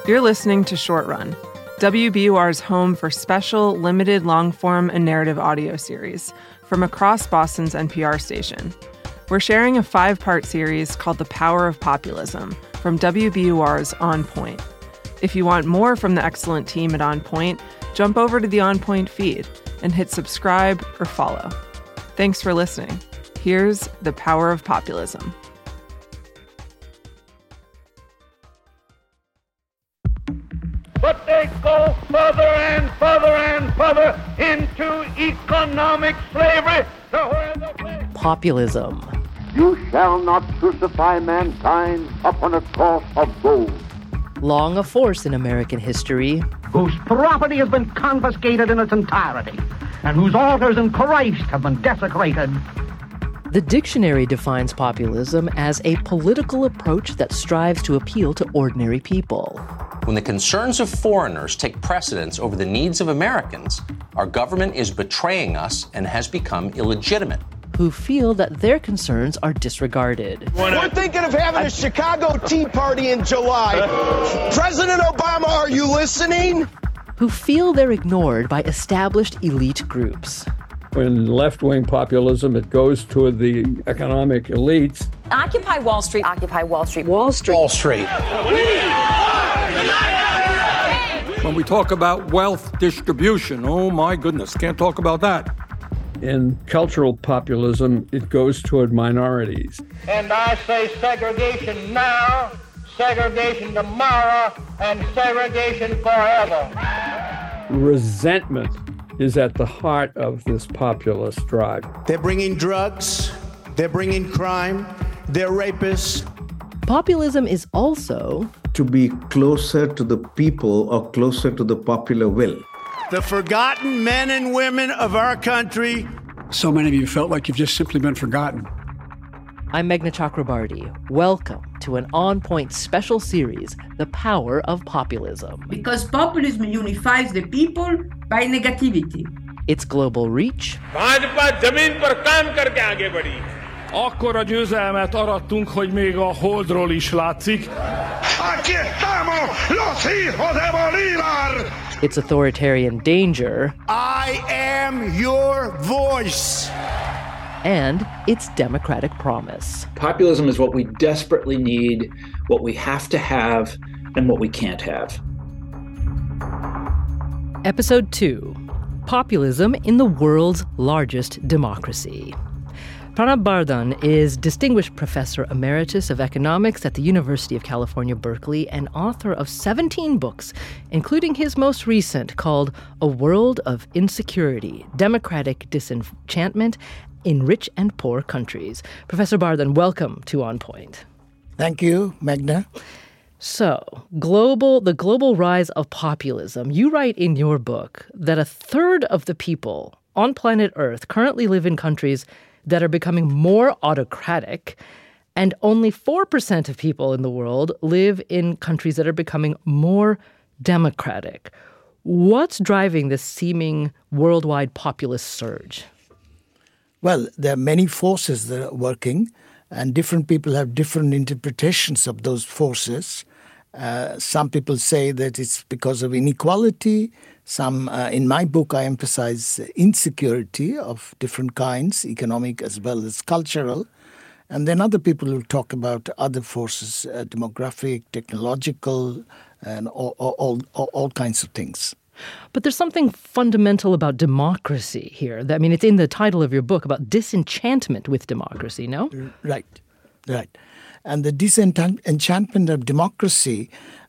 You're listening to Short Run, WBUR's home for special, limited, long-form, and narrative audio series from across Boston's NPR station. We're sharing a 5-part series called The Power of Populism from WBUR's On Point. If you want more from the excellent team at On Point, jump over to the On Point feed and hit subscribe or follow. Thanks for listening. Here's The Power of Populism. But they go further and further and further into economic slavery. Populism. You shall not crucify mankind upon a cross of gold. Long a force in American history. Whose property has been confiscated in its entirety, and whose altars in Christ have been desecrated. The dictionary defines populism as a political approach that strives to appeal to ordinary people. When the concerns of foreigners take precedence over the needs of Americans, our government is betraying us and has become illegitimate. Who feel that their concerns are disregarded. We're thinking of having a Chicago Tea Party in July. President Obama, are you listening? Who feel they're ignored by established elite groups. When left-wing populism, it goes toward the economic elites. Occupy Wall Street. Occupy Wall Street. Wall Street. Wall Street. When we talk about wealth distribution, oh my goodness, can't talk about that. In cultural populism, it goes toward minorities. And I say segregation now, segregation tomorrow, and segregation forever. Resentment is at the heart of this populist drive. They're bringing drugs, they're bringing crime, they're rapists. Populism is also to be closer to the people or closer to the popular will. The forgotten men and women of our country. So many of you felt like you've just simply been forgotten. I'm Meghna Chakrabarti. Welcome to an On Point special series, The Power of Populism. Because populism unifies the people by negativity. Its global reach. Akkora győzelmet arattunk, hogy még a Holdról is látszik. Its authoritarian danger. I am your voice. And its democratic promise. Populism is what we desperately need, what we have to have, and what we can't have. Episode 2. Populism in the world's largest democracy. Pranab Bardhan is Distinguished Professor Emeritus of Economics at the University of California, Berkeley, and author of 17 books, including his most recent called A World of Insecurity, Democratic Disenchantment in Rich and Poor Countries. Professor Bardhan, welcome to On Point. Thank you, Meghna. So, the global rise of populism. You write in your book that a third of the people on planet Earth currently live in countries that are becoming more autocratic, and only 4% of people in the world live in countries that are becoming more democratic. What's driving this seeming worldwide populist surge? Well, there are many forces that are working, and different people have different interpretations of those forces. Some people say that it's because of inequality. Some, in my book, I emphasize insecurity of different kinds, economic as well as cultural. And then other people will talk about other forces, demographic, technological, and all kinds of things. But there's something fundamental about democracy here. I mean, it's in the title of your book about disenchantment with democracy, no? Right. And the disenchantment of democracy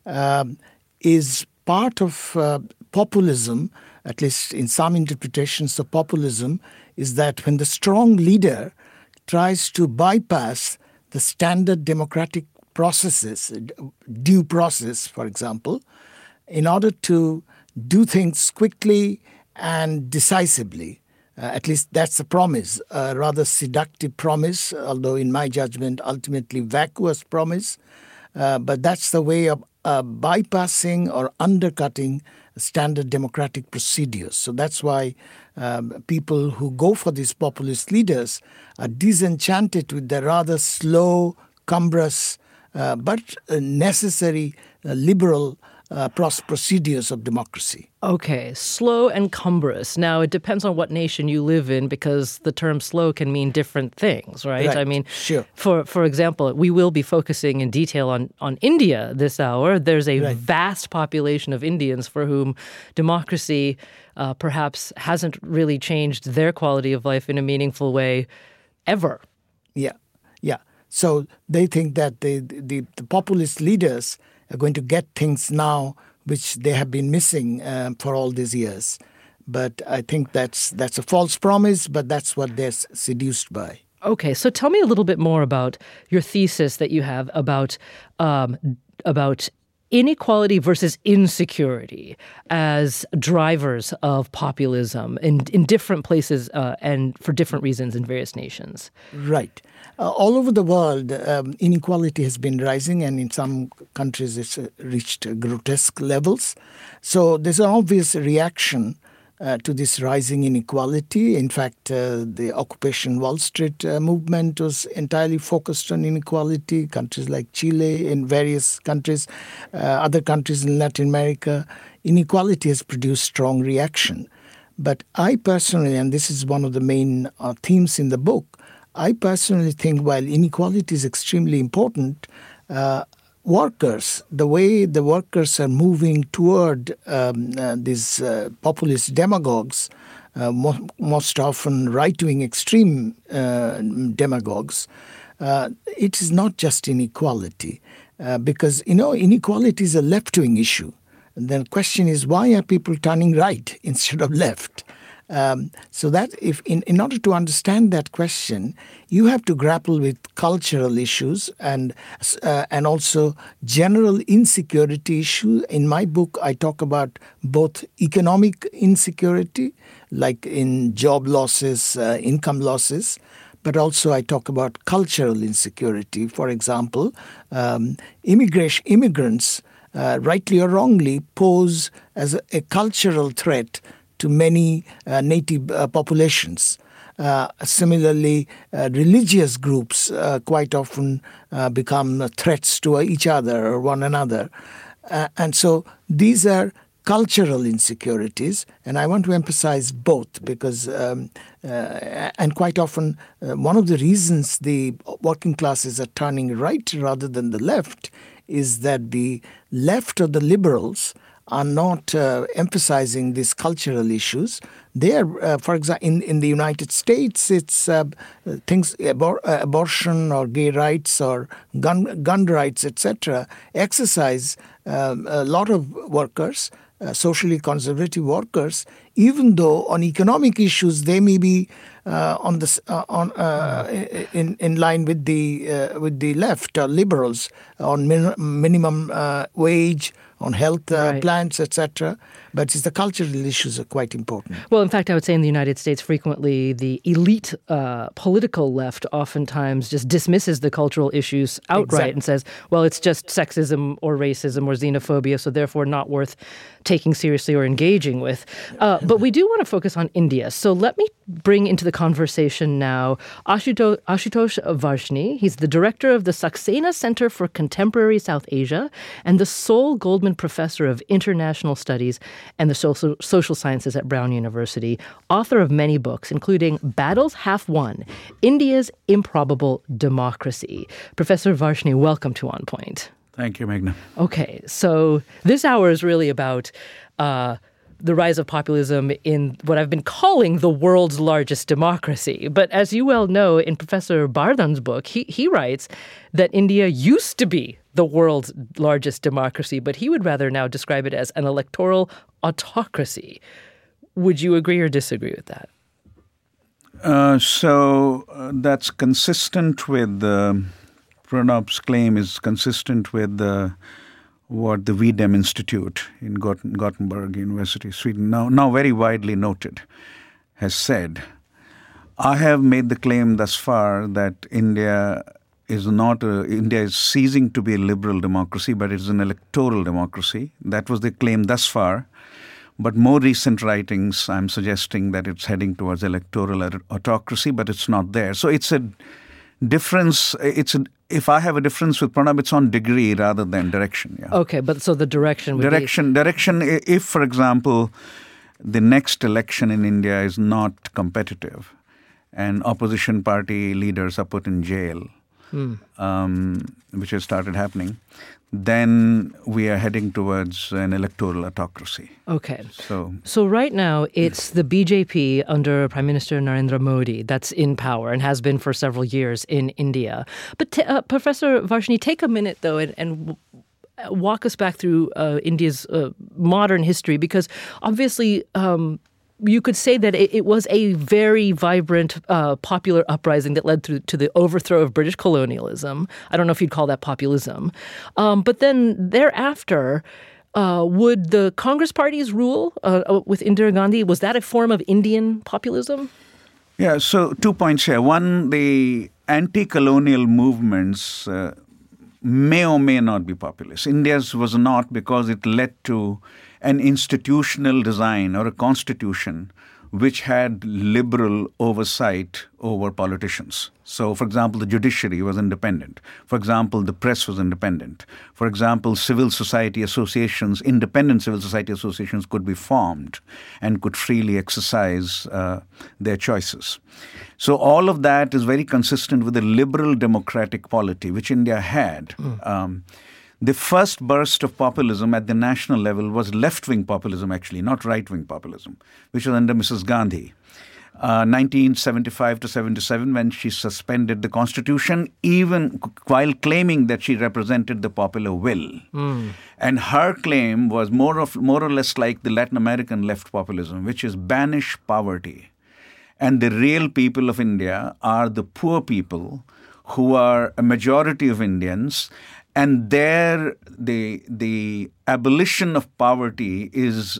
is part of populism, at least in some interpretations of populism, is that when the strong leader tries to bypass the standard democratic processes, due process, for example, in order to do things quickly and decisively. At least that's a promise, a rather seductive promise, although in my judgment, ultimately vacuous promise. But that's the way of bypassing or undercutting standard democratic procedures. So that's why people who go for these populist leaders are disenchanted with the rather slow, cumbrous, but necessary liberal procedures of democracy. Okay, slow and cumbrous. Now, it depends on what nation you live in because the term slow can mean different things, right? Right. I mean, sure. For example, we will be focusing in detail on India this hour. There's a Right. vast population of Indians for whom democracy perhaps hasn't really changed their quality of life in a meaningful way ever. Yeah. So they think that the populist leaders are going to get things now which they have been missing for all these years. But I think that's a false promise, but that's what they're seduced by. Okay, so tell me a little bit more about your thesis that you have about inequality versus insecurity as drivers of populism in different places and for different reasons in various nations. Right. All over the world, inequality has been rising, and in some countries it's reached grotesque levels. So there's an obvious reaction to this rising inequality. In fact, the Occupation Wall Street movement was entirely focused on inequality. Countries like Chile, in various countries, other countries in Latin America, inequality has produced strong reaction. But I personally, and this is one of the main themes in the book, I personally think while inequality is extremely important, workers, the way the workers are moving toward these populist demagogues, most often right-wing extreme demagogues, it is not just inequality. Because, inequality is a left-wing issue. And the question is, why are people turning right instead of left? So that if in order to understand that question, you have to grapple with cultural issues and also general insecurity issues. In my book, I talk about both economic insecurity, like in job losses, income losses, but also I talk about cultural insecurity. For example, immigrants, rightly or wrongly, pose as a cultural threat to many native populations. Similarly, religious groups quite often become threats to each other or one another. And so these are cultural insecurities, and I want to emphasize both because, and quite often, one of the reasons the working classes are turning right rather than the left is that the left or the liberals are not emphasizing these cultural issues. They are, for example, in the United States, it's things abortion or gay rights or gun rights, etc. exercise a lot of workers, socially conservative workers, even though on economic issues they may be in line with the left or liberals on minimum wage, on health plans, etc. But the cultural issues are quite important. Well, in fact, I would say in the United States, frequently the elite political left oftentimes just dismisses the cultural issues outright and says, well, it's just sexism or racism or xenophobia, so therefore not worth taking seriously or engaging with. But we do want to focus on India. So let me bring into the conversation now Ashutosh Varshney. He's the director of the Saxena Center for Contemporary South Asia and the sole Goldman Professor of International Studies and the Social Sciences at Brown University, author of many books, including Battles Half Won, India's Improbable Democracy. Professor Varshney, welcome to On Point. Thank you, Meghna. Okay, so this hour is really about the rise of populism in what I've been calling the world's largest democracy. But as you well know, in Professor Bardhan's book, he writes that India used to be the world's largest democracy, but he would rather now describe it as an electoral autocracy. Would you agree or disagree with that? So that's consistent with Pranab's claim is consistent with what the VDEM Institute in Gothenburg University, Sweden, now very widely noted, has said. I have made the claim thus far that India is ceasing to be a liberal democracy, but it is an electoral democracy. That was the claim thus far. But more recent writings, I'm suggesting that it's heading towards electoral autocracy, but it's not there. So it's a difference, if I have a difference with Pranab, it's on degree rather than direction. Yeah. Okay, but so the direction would Direction, if, for example, the next election in India is not competitive and opposition party leaders are put in jail, which has started happening, then we are heading towards an electoral autocracy. Okay. So right now, it's the BJP under Prime Minister Narendra Modi that's in power and has been for several years in India. But Professor Varshney, take a minute, though, and walk us back through India's modern history, because obviously you could say that it was a very vibrant popular uprising that led to the overthrow of British colonialism. I don't know if you'd call that populism. But then thereafter, would the Congress party's rule with Indira Gandhi, was that a form of Indian populism? Yeah, so 2 points here. One, the anti-colonial movements may or may not be populist. India's was not, because it led to an institutional design or a constitution which had liberal oversight over politicians. So, for example, the judiciary was independent. For example, the press was independent. For example, civil society associations, independent civil society associations could be formed and could freely exercise their choices. So all of that is very consistent with the liberal democratic polity which India had. The first burst of populism at the national level was left-wing populism, actually, not right-wing populism, which was under Mrs. Gandhi. 1975 to 77, when she suspended the constitution, even while claiming that she represented the popular will. And her claim was more or less like the Latin American left populism, which is banish poverty. And the real people of India are the poor people who are a majority of Indians. And there, the abolition of poverty is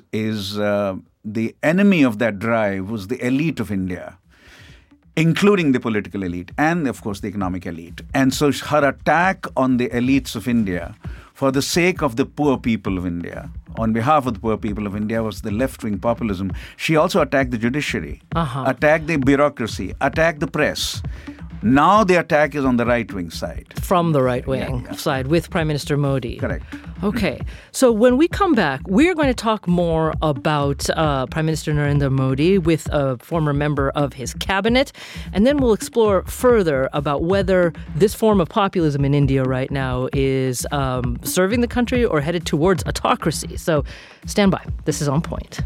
the enemy of that drive was the elite of India, including the political elite and, of course, the economic elite. And so her attack on the elites of India for the sake of the poor people of India, on behalf of the poor people of India, was the left-wing populism. She also attacked the judiciary, attacked the bureaucracy, attacked the press. Now the attack is on the right-wing side. From the right-wing side with Prime Minister Modi. Correct. Okay. So when we come back, we're going to talk more about Prime Minister Narendra Modi with a former member of his cabinet. And then we'll explore further about whether this form of populism in India right now is serving the country or headed towards autocracy. So stand by. This is On Point.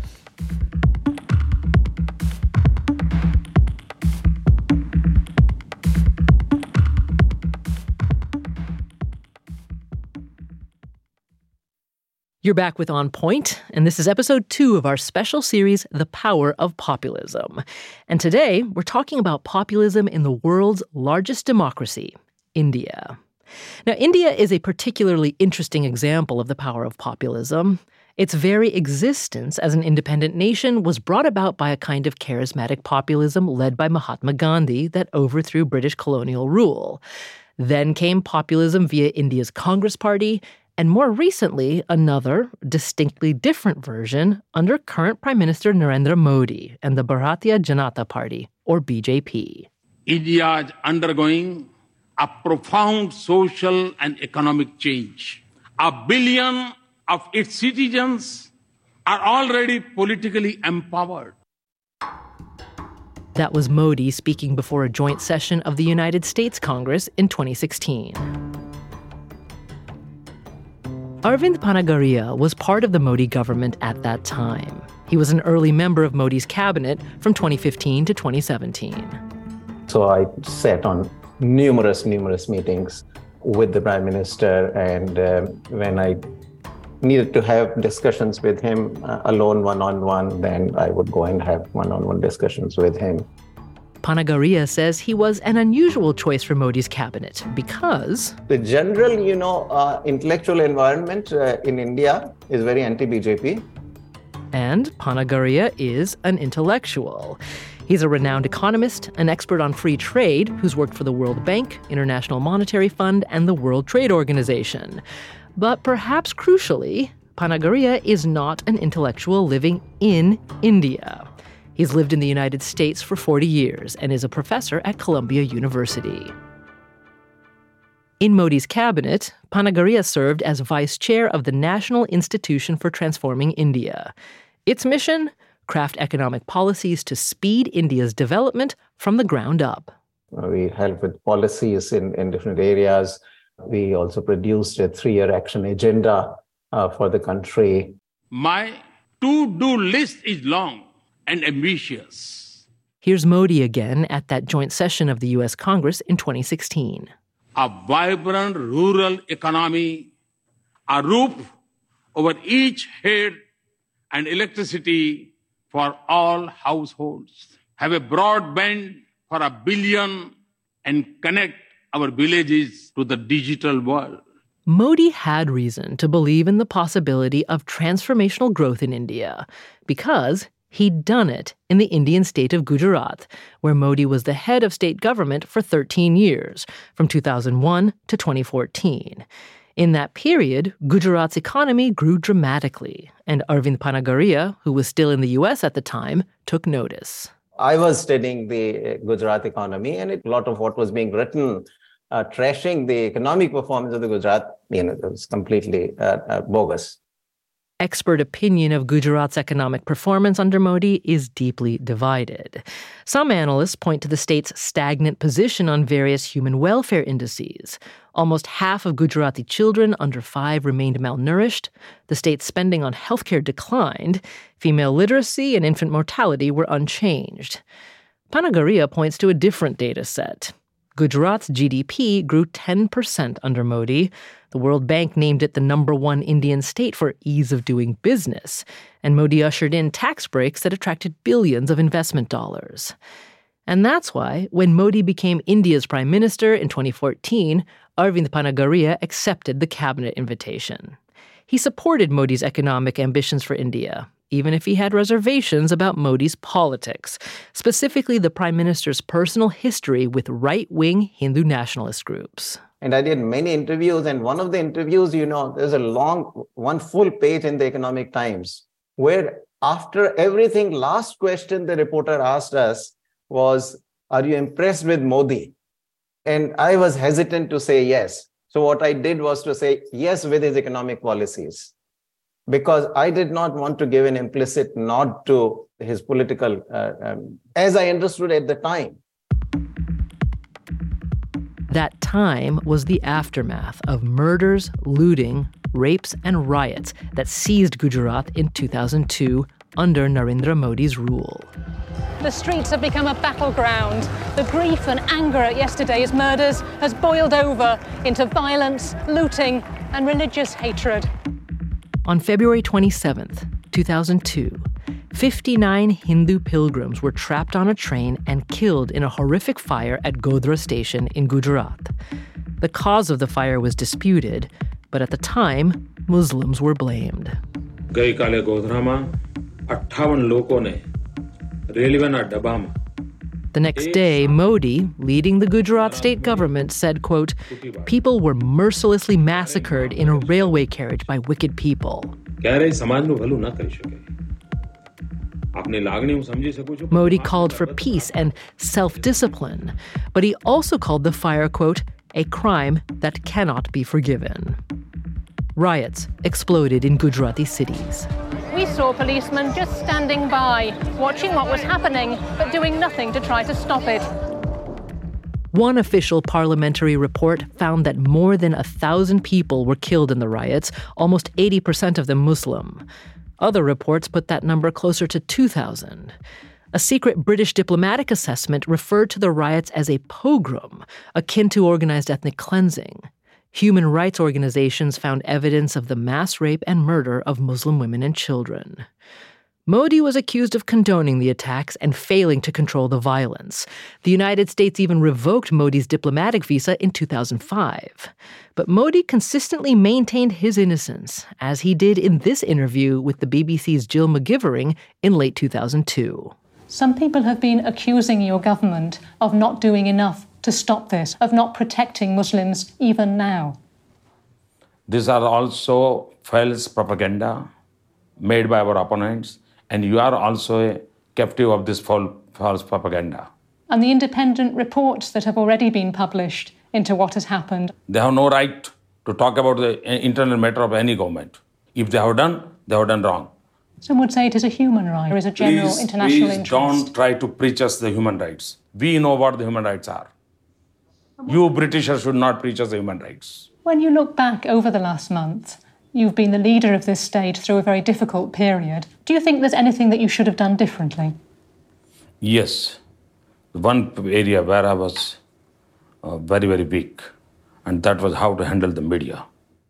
You're back with On Point, and this is episode 2 of our special series, The Power of Populism. And today, we're talking about populism in the world's largest democracy, India. Now, India is a particularly interesting example of the power of populism. Its very existence as an independent nation was brought about by a kind of charismatic populism led by Mahatma Gandhi that overthrew British colonial rule. Then came populism via India's Congress Party, and more recently, another, distinctly different version under current Prime Minister Narendra Modi and the Bharatiya Janata Party, or BJP. India is undergoing a profound social and economic change. 1 billion of its citizens are already politically empowered. That was Modi speaking before a joint session of the United States Congress in 2016. Arvind Panagaria was part of the Modi government at that time. He was an early member of Modi's cabinet from 2015 to 2017. So I sat on numerous meetings with the Prime Minister, and when I needed to have discussions with him alone, one-on-one, then I would go and have one-on-one discussions with him. Panagaria says he was an unusual choice for Modi's cabinet because the general, intellectual environment in India is very anti-BJP. And Panagaria is an intellectual. He's a renowned economist, an expert on free trade, who's worked for the World Bank, International Monetary Fund, and the World Trade Organization. But perhaps crucially, Panagaria is not an intellectual living in India. He's lived in the United States for 40 years and is a professor at Columbia University. In Modi's cabinet, Panagarya served as vice chair of the National Institution for Transforming India. Its mission? Craft economic policies to speed India's development from the ground up. We help with policies in different areas. We also produced a 3-year action agenda for the country. My to-do list is long and ambitious. Here's Modi again at that joint session of the U.S. Congress in 2016. A vibrant rural economy, a roof over each head, and electricity for all households. Have a broadband for 1 billion and connect our villages to the digital world. Modi had reason to believe in the possibility of transformational growth in India because he'd done it in the Indian state of Gujarat, where Modi was the head of state government for 13 years, from 2001 to 2014. In that period, Gujarat's economy grew dramatically, and Arvind Panagarya, who was still in the U.S. at the time, took notice. I was studying the Gujarat economy, and a lot of what was being written, trashing the economic performance of the Gujarat, it was completely bogus. Expert opinion of Gujarat's economic performance under Modi is deeply divided. Some analysts point to the state's stagnant position on various human welfare indices. Almost half of Gujarati children under 5 remained malnourished. The state's spending on healthcare declined. Female literacy and infant mortality were unchanged. Panagarya points to a different data set. Gujarat's GDP grew 10% under Modi. The World Bank named it the #1 Indian state for ease of doing business, and Modi ushered in tax breaks that attracted billions of investment dollars. And that's why, when Modi became India's prime minister in 2014, Arvind Panagarya accepted the cabinet invitation. He supported Modi's economic ambitions for India, even if he had reservations about Modi's politics, specifically the prime minister's personal history with right-wing Hindu nationalist groups. And I did many interviews, and one of the interviews, there's a long, 1 full page in the Economic Times, where after everything, last question the reporter asked us was, are you impressed with Modi? And I was hesitant to say yes. So what I did was to say yes with his economic policies, because I did not want to give an implicit nod to his political, as I understood at the time. That time was the aftermath of murders, looting, rapes, and riots that seized Gujarat in 2002 under Narendra Modi's rule. The streets have become a battleground. The grief and anger at yesterday's murders has boiled over into violence, looting, and religious hatred. On February 27th, 2002, 59 Hindu pilgrims were trapped on a train and killed in a horrific fire at Godhra station in Gujarat. The cause of the fire was disputed, but at the time, Muslims were blamed. ગઈકાલે ગોધરામાં 58 લોકોને રેલવેના ડબ્બામાં. The next day, Modi, leading the Gujarat state government, said, quote, "People were mercilessly massacred in a railway carriage by wicked people." Modi called for peace and self-discipline, but he also called the fire, quote, "a crime that cannot be forgiven." Riots exploded in Gujarati cities. We saw policemen just standing by, watching what was happening, but doing nothing to try to stop it. One official parliamentary report found that more than 1,000 people were killed in the riots, almost 80% of them Muslim. Other reports put that number closer to 2,000. A secret British diplomatic assessment referred to the riots as a pogrom, akin to organized ethnic cleansing. Human rights organizations found evidence of the mass rape and murder of Muslim women and children. Modi was accused of condoning the attacks and failing to control the violence. The United States even revoked Modi's diplomatic visa in 2005. But Modi consistently maintained his innocence, as he did in this interview with the BBC's Jill McGivering in late 2002. Some people have been accusing your government of not doing enough to stop this, of not protecting Muslims even now. These are also false propaganda made by our opponents, and you are also a captive of this false propaganda. And the independent reports that have already been published into what has happened. They have no right to talk about the internal matter of any government. If they have done wrong. Some would say it is a human right, or is a general international interest. Please don't try to preach us the human rights. We know what the human rights are. You Britishers should not preach us the human rights. When you look back over the last month, you've been the leader of this state through a very difficult period. Do you think there's anything that you should have done differently? Yes. One area where I was very, very weak, and that was how to handle the media.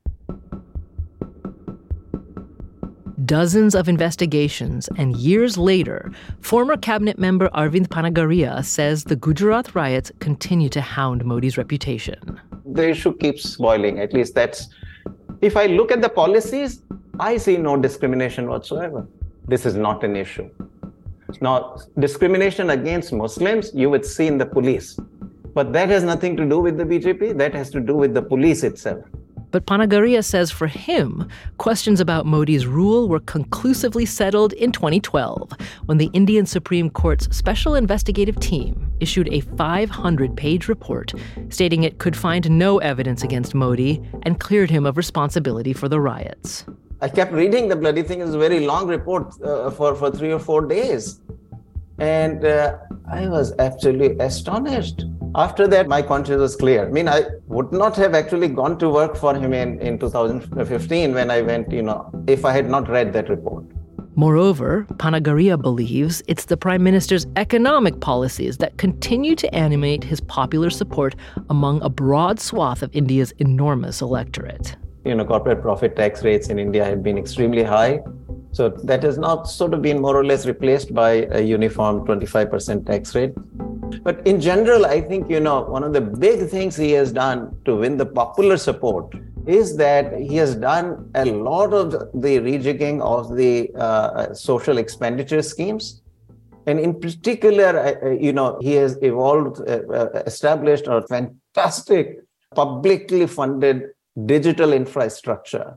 Dozens of investigations, and years later, former cabinet member Arvind Panagaria says the Gujarat riots continue to hound Modi's reputation. The issue keeps boiling. At least that's... If I look at the policies, I see no discrimination whatsoever. This is not an issue. Now, discrimination against Muslims, you would see in the police. But that has nothing to do with the BJP. That has to do with the police itself. But Panagaria says for him, questions about Modi's rule were conclusively settled in 2012, when the Indian Supreme Court's Special Investigative Team issued a 500-page report stating it could find no evidence against Modi and cleared him of responsibility for the riots. I kept reading the bloody thing. It was a very long report for 3 or 4 days. And I was absolutely astonished. After that, my conscience was clear. I mean, I would not have actually gone to work for him in 2015 when I went, if I had not read that report. Moreover, Panagaria believes it's the Prime Minister's economic policies that continue to animate his popular support among a broad swath of India's enormous electorate. Corporate profit tax rates in India have been extremely high. So that has now sort of been more or less replaced by a uniform 25% tax rate. But in general, I think, one of the big things he has done to win the popular support is that he has done a lot of the rejigging of the social expenditure schemes. And in particular, he has established a fantastic publicly funded digital infrastructure.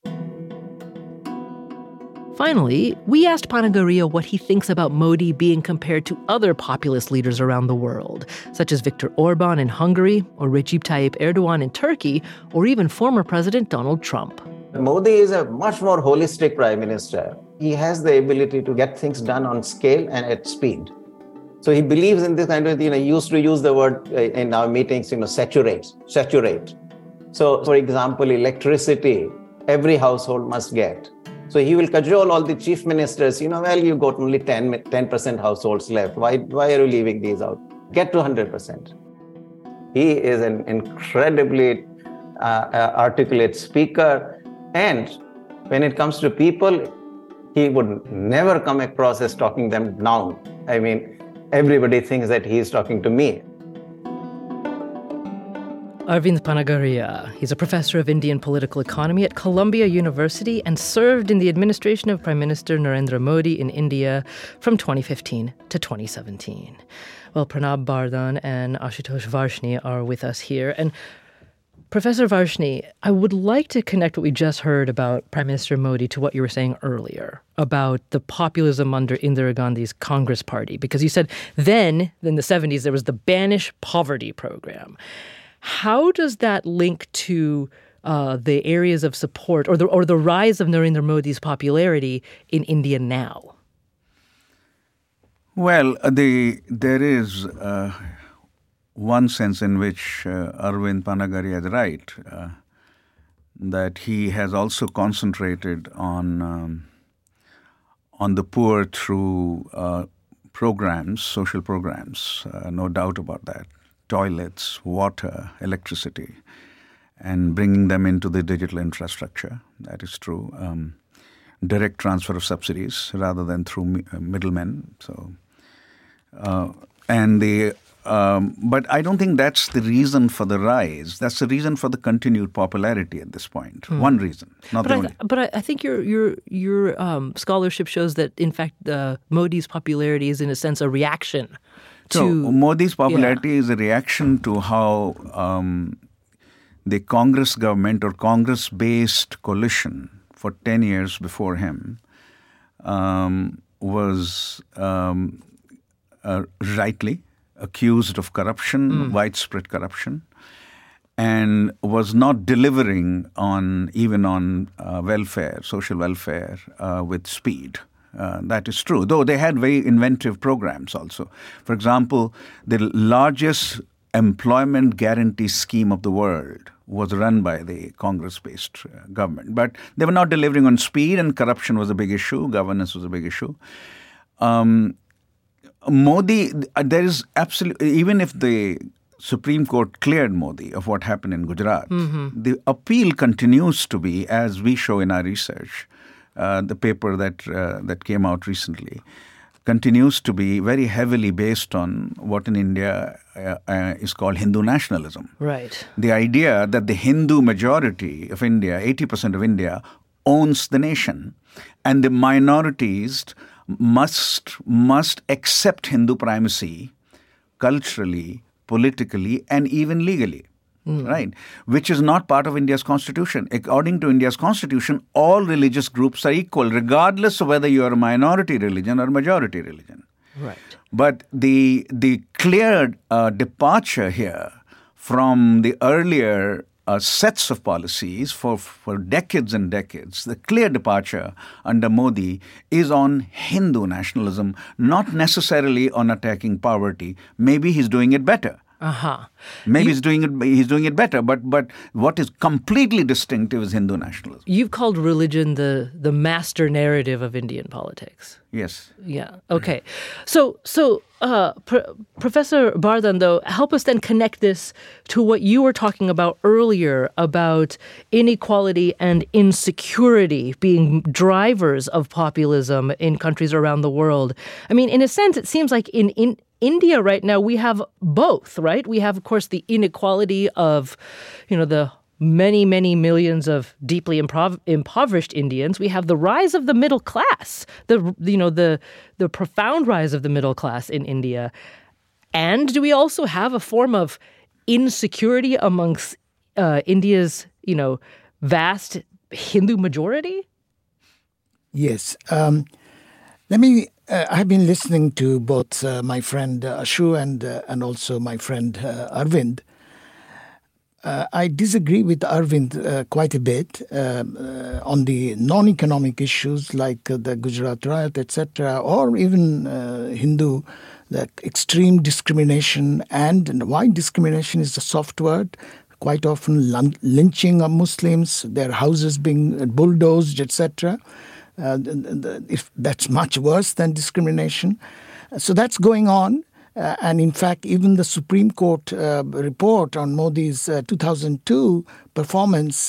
Finally, we asked Panagaria what he thinks about Modi being compared to other populist leaders around the world, such as Viktor Orban in Hungary, or Recep Tayyip Erdogan in Turkey, or even former President Donald Trump. Modi is a much more holistic prime minister. He has the ability to get things done on scale and at speed. So he believes in this kind of, he used to use the word in our meetings, saturate. So, for example, electricity, every household must get. So he will cajole all the chief ministers, you got only 10% households left. Why are you leaving these out? Get to 100%. He is an incredibly articulate speaker. And when it comes to people, he would never come across as talking them down. I mean, everybody thinks that he is talking to me. Arvind Panagaria. He's a professor of Indian political economy at Columbia University and served in the administration of Prime Minister Narendra Modi in India from 2015 to 2017. Well, Pranab Bardhan and Ashutosh Varshney are with us here. And Professor Varshney, I would like to connect what we just heard about Prime Minister Modi to what you were saying earlier about the populism under Indira Gandhi's Congress Party, because you said then, in the 70s, there was the Banish Poverty Program. How does that link to the areas of support or the rise of Narendra Modi's popularity in India now? Well, there is one sense in which Arvind Panagaria is right, that he has also concentrated on the poor through programs, social programs, no doubt about that. Toilets, water, electricity, and bringing them into the digital infrastructure. That is true. Direct transfer of subsidies rather than through middlemen. So, but I don't think that's the reason for the rise. That's the reason for the continued popularity at this point. One reason, not the only. But I think your scholarship shows that, in fact, Modi's popularity is, in a sense, a reaction. So Modi's popularity is a reaction to how the Congress government or Congress-based coalition for 10 years before him was rightly accused of corruption, widespread corruption, and was not delivering even on welfare, social welfare, with speed. That is true, though they had very inventive programs also. For example, the largest employment guarantee scheme of the world was run by the Congress-based government. But they were not delivering on speed, and corruption was a big issue, governance was a big issue. Modi, there is absolutely, even if the Supreme Court cleared Modi of what happened in Gujarat, the appeal continues to be, as we show in our research, the paper that came out recently, continues to be very heavily based on what in India is called Hindu nationalism. Right. The idea that the Hindu majority of India, 80% of India, owns the nation, and the minorities must accept Hindu primacy culturally, politically, and even legally. Right, which is not part of India's constitution. According to India's constitution, all religious groups are equal, regardless of whether you are a minority religion or majority religion. Right. But the clear departure here from the earlier sets of policies for decades and decades, the clear departure under Modi is on Hindu nationalism, not necessarily on attacking poverty. Maybe he's doing it better. Maybe he's doing it better, but what is completely distinctive is Hindu nationalism. You've called religion the master narrative of Indian politics. Yes. Yeah. Okay. So Professor Bardhan, though, help us then connect this to what you were talking about earlier about inequality and insecurity being drivers of populism in countries around the world. I mean, in a sense, it seems like in India right now, we have both, right? We have, of course, the inequality of, the many, many millions of deeply impoverished Indians. We have the rise of the middle class, the profound rise of the middle class in India. And do we also have a form of insecurity amongst India's, vast Hindu majority? Yes. I've been listening to both my friend Ashu and also my friend Arvind. I disagree with Arvind quite a bit on the non-economic issues like the Gujarat riot, etc., or even Hindu, the extreme discrimination, and why discrimination is a soft word. Quite often lynching of Muslims, their houses being bulldozed, etc. If that's much worse than discrimination. So that's going on. And in fact, even the Supreme Court report on Modi's 2002 performance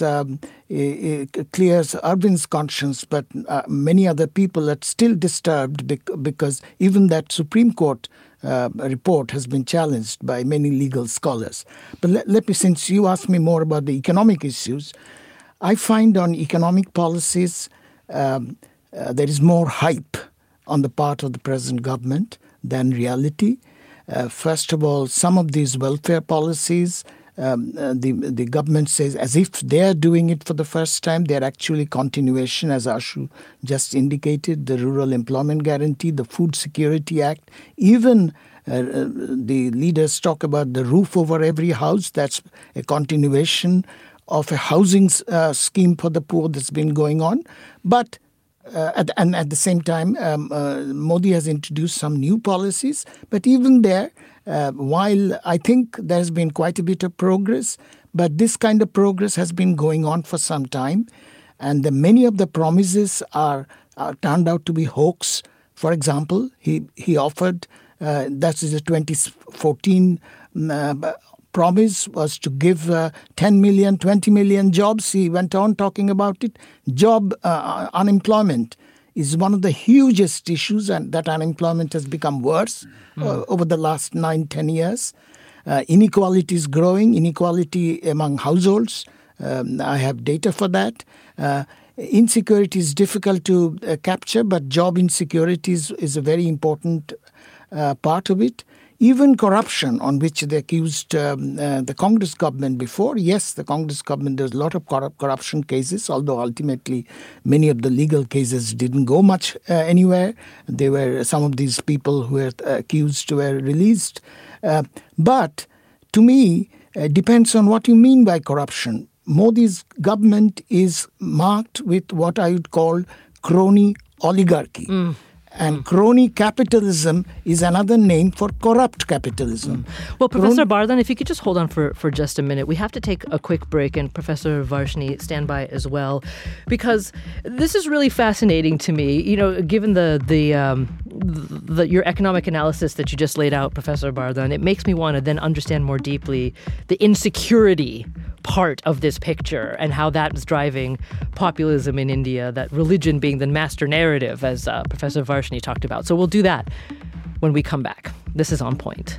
clears Arvind's conscience, but many other people are still disturbed because even that Supreme Court report has been challenged by many legal scholars. But let me, since you asked me more about the economic issues, I find on economic policies there is more hype on the part of the present government than reality. First of all, some of these welfare policies, the government says as if they're doing it for the first time, they're actually continuation, as Ashu just indicated, the Rural Employment Guarantee, the Food Security Act, even the leaders talk about the roof over every house. That's a continuation of a housing scheme for the poor that's been going on. But at the same time, Modi has introduced some new policies. But even there, while I think there's been quite a bit of progress, but this kind of progress has been going on for some time. And many of the promises are turned out to be hoax. For example, he offered, that is a 2014 promise was to give 10 million, 20 million jobs. He went on talking about it. Unemployment is one of the hugest issues, and that unemployment has become worse over the last 9-10 years. Inequality is growing, inequality among households. I have data for that. Insecurity is difficult to capture, but job insecurity is a very important part of it. Even corruption, on which they accused the Congress government before. Yes, the Congress government, there's a lot of corruption cases, although ultimately many of the legal cases didn't go much anywhere. Some of these people who were accused were released. But to me, depends on what you mean by corruption. Modi's government is marked with what I would call crony oligarchy. And crony capitalism is another name for corrupt capitalism. Well, Professor Bardhan, if you could just hold on for just a minute. We have to take a quick break, and Professor Varshney, stand by as well, because this is really fascinating to me. You know, given your economic analysis that you just laid out, Professor Bardhan, it makes me want to then understand more deeply the insecurity part of this picture and how that is driving populism in India, that religion being the master narrative, as Professor Varshney talked about. So we'll do that when we come back. This is On Point.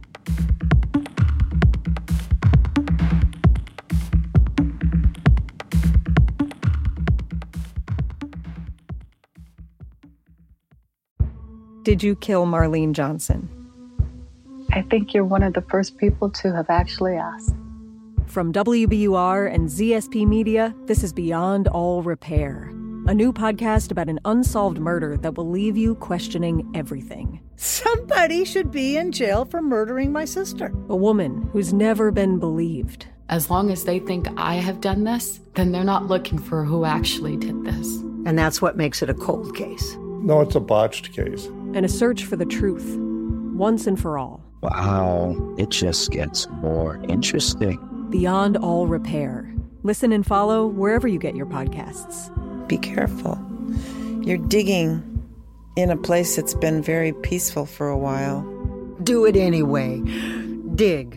Did you kill Marlene Johnson? I think you're one of the first people to have actually asked. From WBUR and ZSP Media, this is Beyond All Repair, a new podcast about an unsolved murder that will leave you questioning everything. Somebody should be in jail for murdering my sister. A woman who's never been believed. As long as they think I have done this, then they're not looking for who actually did this. And that's what makes it a cold case. No, it's a botched case. And a search for the truth, once and for all. Wow, it just gets more interesting. Beyond All Repair. Listen and follow wherever you get your podcasts. Be careful. You're digging in a place that's been very peaceful for a while. Do it anyway. Dig.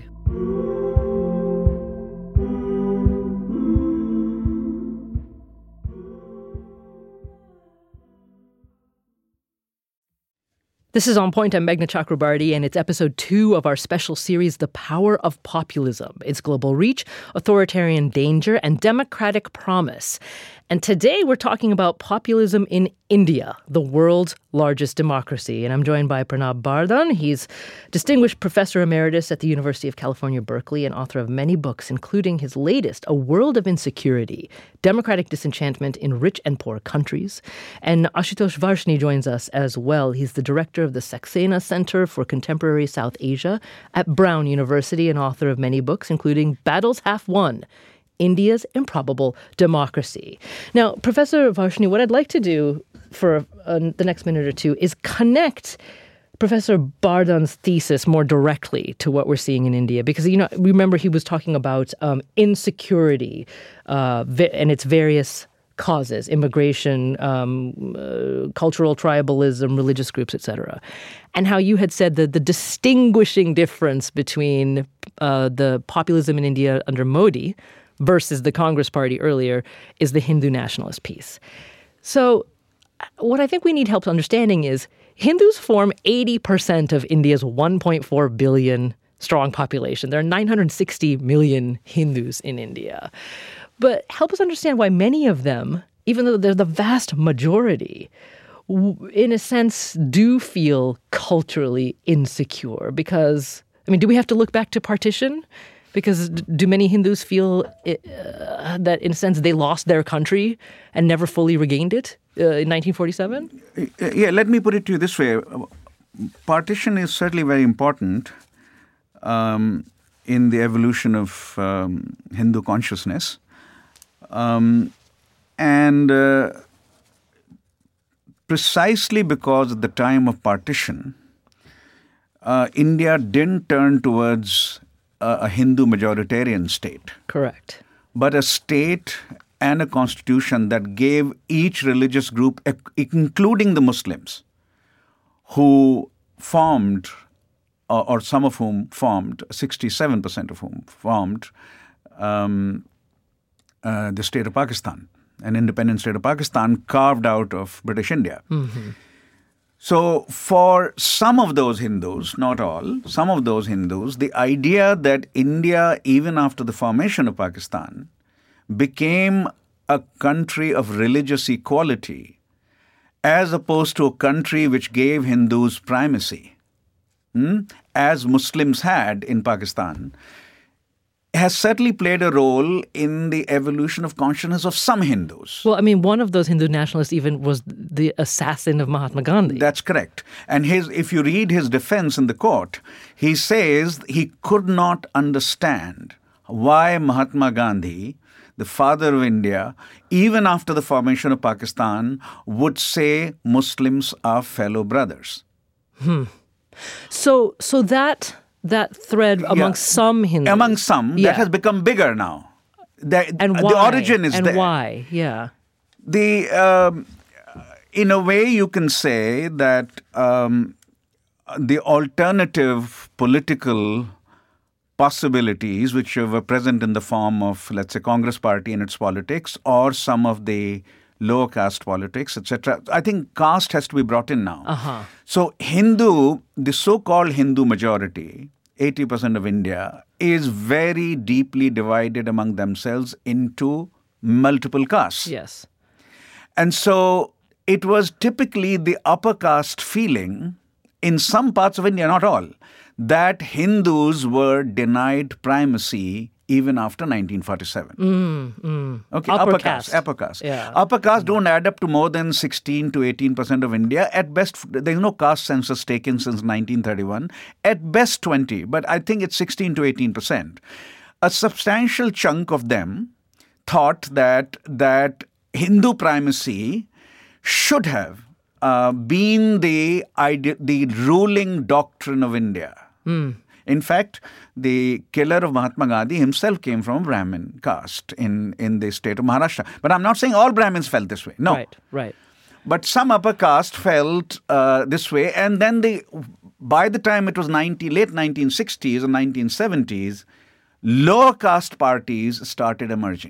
This is On Point. I'm Meghna Chakrabarty, and it's episode 2 of our special series, The Power of Populism: Its Global Reach, Authoritarian Danger, and Democratic Promise. And today we're talking about populism in India, the world's largest democracy. And I'm joined by Pranab Bardhan. He's Distinguished Professor Emeritus at the University of California, Berkeley, and author of many books, including his latest, A World of Insecurity, Democratic Disenchantment in Rich and Poor Countries. And Ashutosh Varshney joins us as well. He's the director of the Saxena Center for Contemporary South Asia at Brown University and author of many books, including Battles Half Won, India's Improbable Democracy. Now, Professor Varshney, what I'd like to do for the next minute or two is connect Professor Bardhan's thesis more directly to what we're seeing in India. Because, you know, remember he was talking about insecurity and its various causes: immigration, cultural tribalism, religious groups, etc. And how you had said that the distinguishing difference between the populism in India under Modi versus the Congress Party earlier is the Hindu nationalist piece. So what I think we need help understanding is Hindus form 80% of India's 1.4 billion strong population. There are 960 million Hindus in India. But help us understand why many of them, even though they're the vast majority, in a sense do feel culturally insecure. Because, I mean, do we have to look back to partition? Because do many Hindus feel that, in a sense, they lost their country and never fully regained it in 1947? Yeah, let me put it to you this way. Partition is certainly very important in the evolution of Hindu consciousness. Precisely because at the time of partition, India didn't turn towards a Hindu majoritarian state. Correct. But a state and a constitution that gave each religious group, including the Muslims, who formed, or some of whom formed, 67% of whom formed the state of Pakistan, an independent state of Pakistan carved out of British India. Mm-hmm. So for some of those Hindus, not all, some of those Hindus, the idea that India, even after the formation of Pakistan, became a country of religious equality as opposed to a country which gave Hindus primacy, as Muslims had in Pakistan, has certainly played a role in the evolution of consciousness of some Hindus. Well, I mean, one of those Hindu nationalists even was the assassin of Mahatma Gandhi. That's correct. And if you read his defense in the court, he says he could not understand why Mahatma Gandhi, the father of India, even after the formation of Pakistan, would say Muslims are fellow brothers. So that thread among some Hindus. Among some, that has become bigger now. And why? The origin is and there. And why? Yeah. In a way, you can say that the alternative political possibilities which were present in the form of, let's say, Congress Party and its politics, or some of the lower caste politics, etc. I think caste has to be brought in now. So the so-called Hindu majority, 80% of India, is very deeply divided among themselves into multiple castes. Yes. And so it was typically the upper caste feeling in some parts of India, not all, that Hindus were denied primacy even after 1947. Okay, upper caste. Yeah. Upper caste don't add up to more than 16 to 18% of India. At best, there's no caste census taken since 1931. At best 20, but I think it's 16 to 18%. A substantial chunk of them thought that Hindu primacy should have been the ruling doctrine of India. In fact, the killer of Mahatma Gandhi himself came from a Brahmin caste in the state of Maharashtra. But I'm not saying all Brahmins felt this way. No. Right. But some upper caste felt this way. And then by the time it was late 1960s or 1970s, lower caste parties started emerging.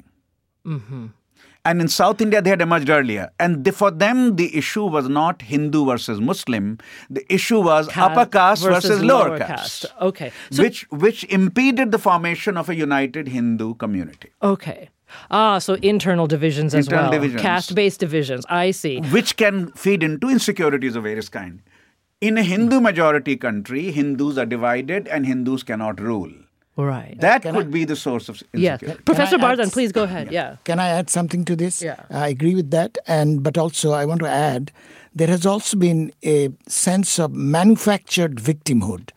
And in South India, they had emerged earlier. And for them, the issue was not Hindu versus Muslim. The issue was upper caste versus lower caste. Okay. So, which impeded the formation of a united Hindu community. Okay. So internal divisions as well. Caste-based divisions. I see. Which can feed into insecurities of various kinds. In a Hindu majority country, Hindus are divided and Hindus cannot rule. Right. That could be the source of insecurity. Yeah. Professor Bardhan, please go ahead. Yeah. Can I add something to this? Yeah. I agree with that. But also I want to add, there has also been a sense of manufactured victimhood.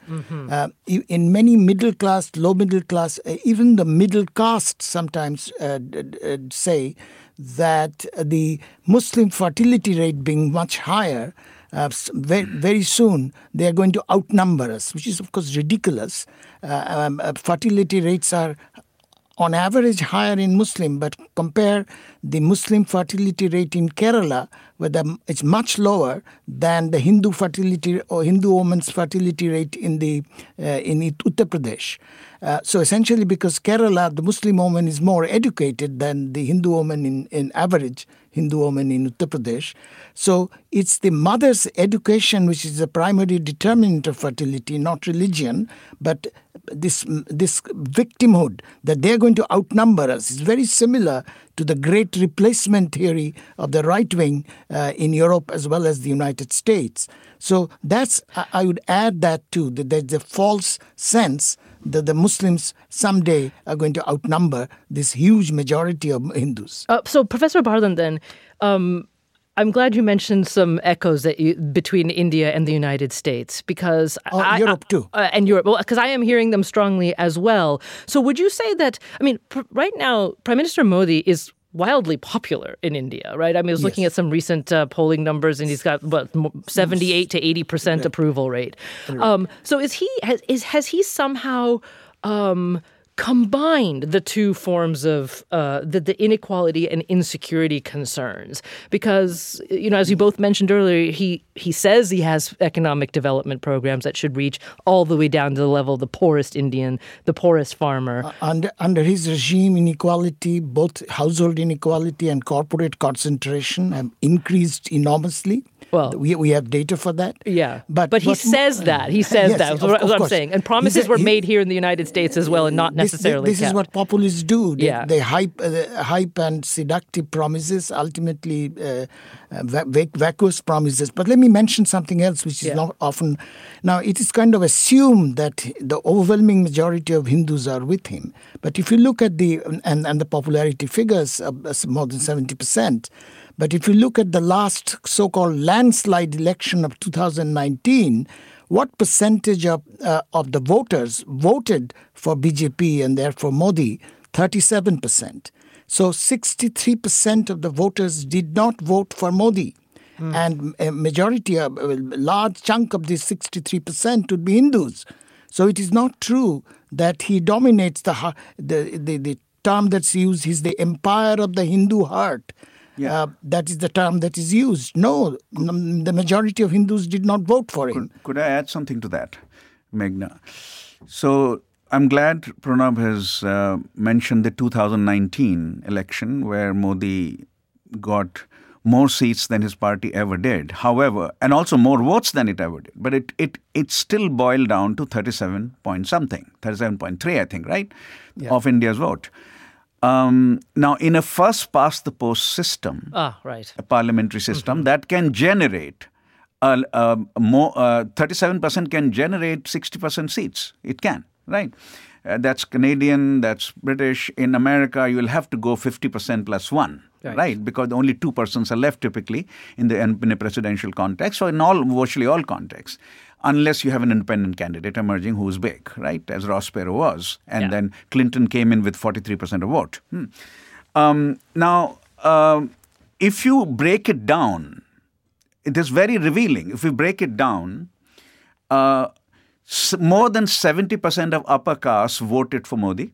In many middle class, low middle class, even the middle caste sometimes say that the Muslim fertility rate being much higher, very soon they are going to outnumber us, which is of course ridiculous. Fertility rates are on average higher in Muslim, but compare the Muslim fertility rate in Kerala, where it's much lower than the Hindu fertility or Hindu woman's fertility rate in Uttar Pradesh. So essentially, because Kerala, the Muslim woman is more educated than the Hindu woman in average Hindu woman in Uttar Pradesh. So it's the mother's education which is the primary determinant of fertility, not religion, but this victimhood that they're going to outnumber us is very similar to the great replacement theory of the right wing in Europe as well as the United States. So I would add that too, that there's a false sense that the Muslims someday are going to outnumber this huge majority of Hindus. So Professor Bardhan, then, I'm glad you mentioned some echoes between India and the United States, because Europe too, and Europe. Well, because I am hearing them strongly as well. So, would you say that? I mean, right now, Prime Minister Modi is wildly popular in India, right? I mean, I was looking at some recent polling numbers, and he's got 78 to 80% approval rate. So, has he somehow combined the two forms of the inequality and insecurity concerns? Because, as you both mentioned earlier, he says he has economic development programs that should reach all the way down to the level of the poorest Indian, the poorest farmer. Under his regime, inequality, both household inequality and corporate concentration have increased enormously. Well, we have data for that. Yeah, but he says that. He says yes, that. That's what I'm saying. And promises were made here in the United States as well, and not necessarily This is what populists do. They hype and seductive promises, ultimately vacuous promises. But let me mention something else, which is not often. Now, it is kind of assumed that the overwhelming majority of Hindus are with him. But if you look at the popularity figures, more than 70%. But if you look at the last so-called landslide election of 2019, what percentage of the voters voted for BJP and therefore Modi? 37%. So 63% of the voters did not vote for Modi. And a large chunk of this 63% would be Hindus. So it is not true that he dominates the term that's used. He's the empire of the Hindu heart. Yeah. That is the term that is used. No, the majority of Hindus did not vote for him. Could I add something to that, Meghna? So I'm glad Pranab has mentioned the 2019 election where Modi got more seats than his party ever did. However, and also more votes than it ever did. But it still boiled down to 37 point something, 37.3, I think, right? Yeah. Of India's vote. Now, in a first-past-the-post system, a parliamentary system, that can generate 37% can generate 60% seats. It can, right? That's Canadian, that's British. In America, you'll have to go 50% plus one, right? Because only 2 persons are left typically in a presidential context, or in virtually all contexts. Unless you have an independent candidate emerging who's big, right, as Ross Perot was. And then Clinton came in with 43% of vote. Now, if you break it down, it is very revealing. If we break it down, more than 70% of upper caste voted for Modi.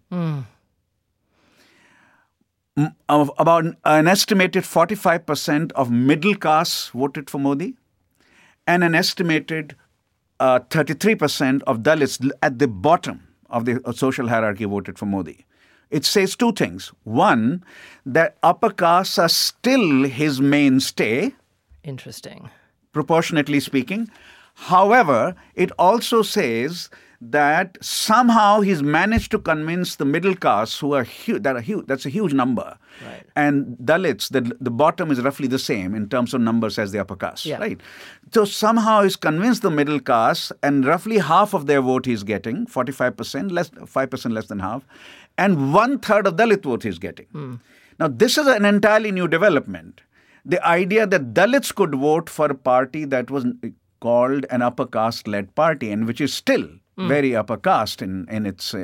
About an estimated 45% of middle caste voted for Modi. And an estimated 33% of Dalits at the bottom of the social hierarchy voted for Modi. It says two things. One, that upper castes are still his mainstay. Interesting. Proportionately speaking. However, it also says that somehow he's managed to convince the middle castes who are huge. That's a huge number. Right. And Dalits, the bottom is roughly the same in terms of numbers as the upper caste. Yeah. Right. So somehow he's convinced the middle caste, and roughly half of their vote he's getting, 45%, 5% less than half, and 1/3 of Dalit vote he's getting. Now, this is an entirely new development. The idea that Dalits could vote for a party that was called an upper caste-led party, and which is still very upper caste in its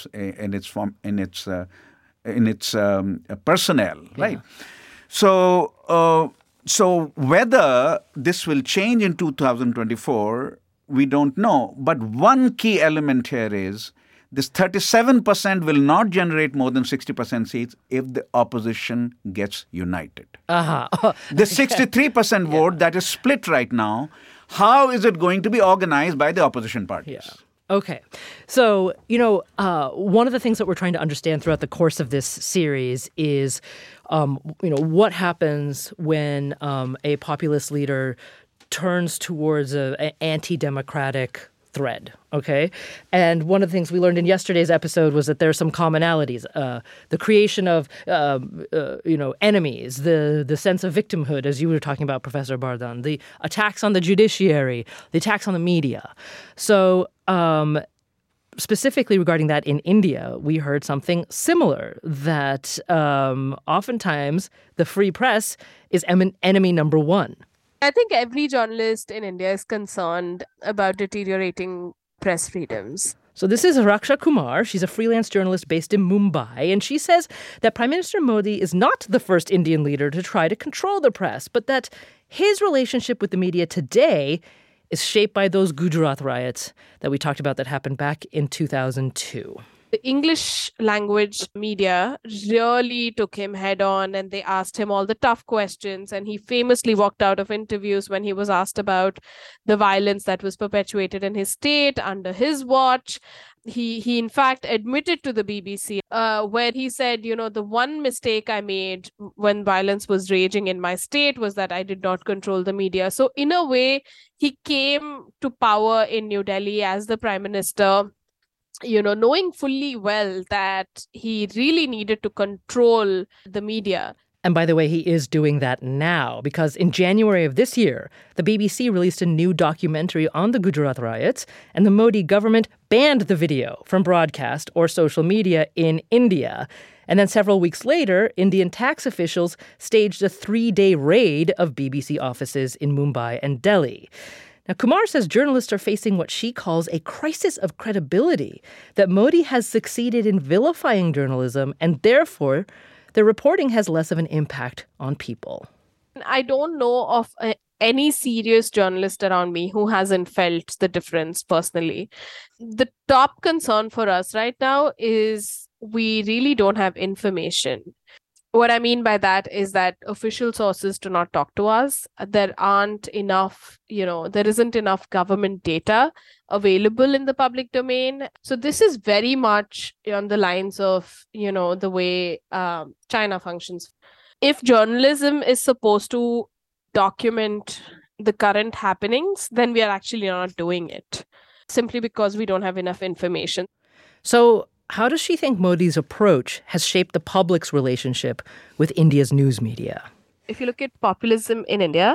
personnel, right? So whether this will change in 2024, we don't know. But one key element here is this 37% will not generate more than 60% seats if the opposition gets united. The 63% vote that is split right now, how is it going to be organized by the opposition parties? Yeah. Okay. So, one of the things that we're trying to understand throughout the course of this series is, what happens when a populist leader turns towards an anti-democratic thread, okay? And one of the things we learned in yesterday's episode was that there are some commonalities. The creation of, enemies, the sense of victimhood, as you were talking about, Professor Bardhan, the attacks on the judiciary, the attacks on the media. So specifically regarding that in India, we heard something similar, that oftentimes the free press is enemy number one. I think every journalist in India is concerned about deteriorating press freedoms. So this is Raksha Kumar. She's a freelance journalist based in Mumbai, and she says that Prime Minister Modi is not the first Indian leader to try to control the press, but that his relationship with the media today is shaped by those Gujarat riots that we talked about that happened back in 2002. The English language media really took him head on, and they asked him all the tough questions. And he famously walked out of interviews when he was asked about the violence that was perpetuated in his state under his watch. He in fact admitted to the BBC where he said, the one mistake I made when violence was raging in my state was that I did not control the media. So in a way, he came to power in New Delhi as the Prime Minister, knowing fully well that he really needed to control the media. And by the way, he is doing that now, because in January of this year, the BBC released a new documentary on the Gujarat riots, and the Modi government banned the video from broadcast or social media in India. And then several weeks later, Indian tax officials staged a 3-day raid of BBC offices in Mumbai and Delhi. Now, Kumar says journalists are facing what she calls a crisis of credibility, that Modi has succeeded in vilifying journalism, and therefore their reporting has less of an impact on people. I don't know of any serious journalist around me who hasn't felt the difference personally. The top concern for us right now is we really don't have information. What I mean by that is that official sources do not talk to us. There aren't enough, there isn't enough government data available in the public domain. So this is very much on the lines of, the way China functions. If journalism is supposed to document the current happenings, then we are actually not doing it, simply because we don't have enough information. So how does she think Modi's approach has shaped the public's relationship with India's news media? If you look at populism in India,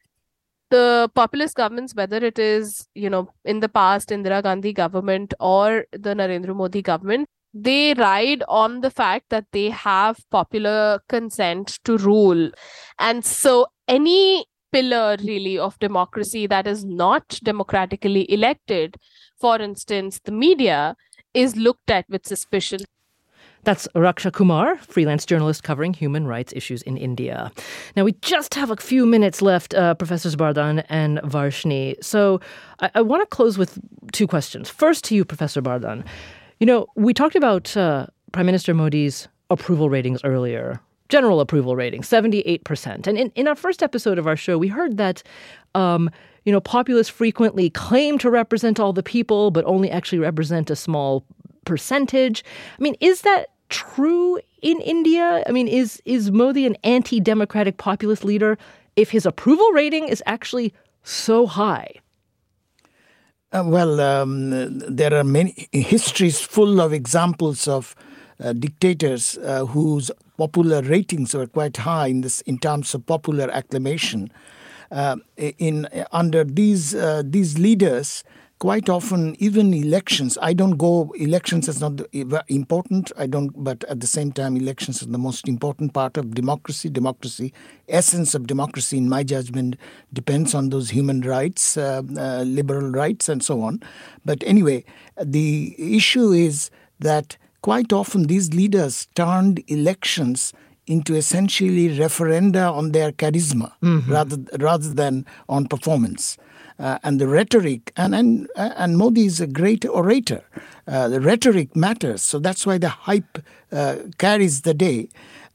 the populist governments, whether it is, in the past Indira Gandhi government or the Narendra Modi government, they ride on the fact that they have popular consent to rule. And so any pillar really of democracy that is not democratically elected, for instance, the media, is looked at with suspicion. That's Raksha Kumar, freelance journalist covering human rights issues in India. Now, we just have a few minutes left, Professors Bardhan and Varshni. So I want to close with two questions. First to you, Professor Bardhan. We talked about Prime Minister Modi's approval ratings earlier. General approval rating, 78%. And in our first episode of our show, we heard that populists frequently claim to represent all the people, but only actually represent a small percentage. I mean, is that true in India? I mean, is Modi an anti-democratic populist leader if his approval rating is actually so high? There are many histories full of examples of dictators whose popular ratings were quite high in terms of popular acclamation. Under these leaders, quite often even elections. Elections is not important. But at the same time, elections are the most important part of democracy. Essence of democracy, in my judgment, depends on those human rights, liberal rights, and so on. But anyway, the issue is that quite often these leaders turned elections into essentially referenda on their charisma rather than on performance. And the rhetoric, and Modi is a great orator. The rhetoric matters, so that's why the hype carries the day.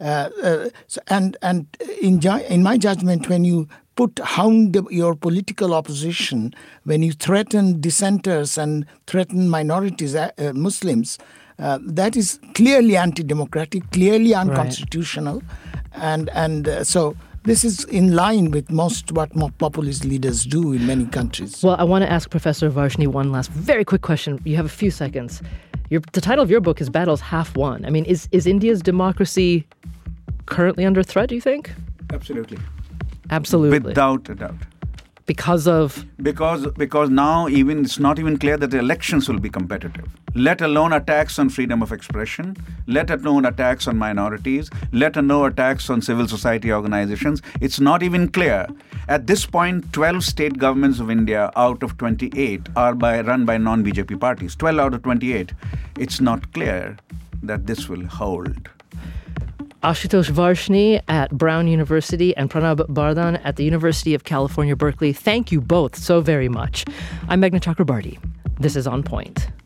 In my judgment, when you hound your political opposition, when you threaten dissenters and threaten minorities, Muslims, that is clearly anti-democratic, clearly unconstitutional, and so this is in line with what populist leaders do in many countries. Well, I want to ask Professor Varshni one last very quick question. You have a few seconds. The title of your book is Battles Half Won. I mean, is India's democracy currently under threat, do you think? Absolutely. Without a doubt. Because now even it's not even clear that the elections will be competitive, let alone attacks on freedom of expression, let alone attacks on minorities, let alone attacks on civil society organizations. It's not even clear. At this point, 12 state governments of India out of 28 are run by non-BJP parties. 12 out of 28. It's not clear that this will hold. Ashutosh Varshni at Brown University and Pranab Bardhan at the University of California, Berkeley. Thank you both so very much. I'm Meghna Chakrabarti. This is On Point.